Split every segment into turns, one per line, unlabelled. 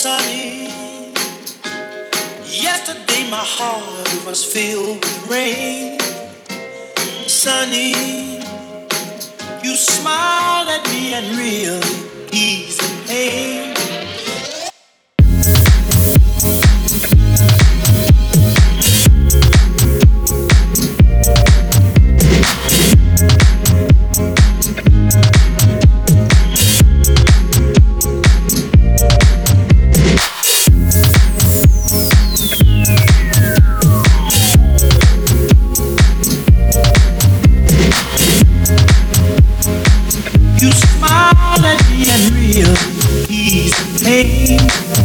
sunny. Yesterday my heart was filled with rain. Sunny, you smiled at me and really eased the pain. You smile at me and really ease the pain.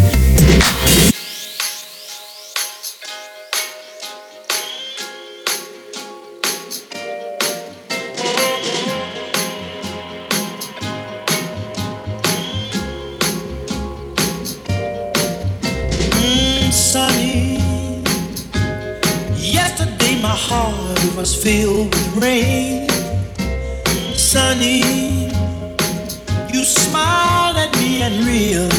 Sunny, yesterday my heart was filled with rain. Sunny, you smiled at me and really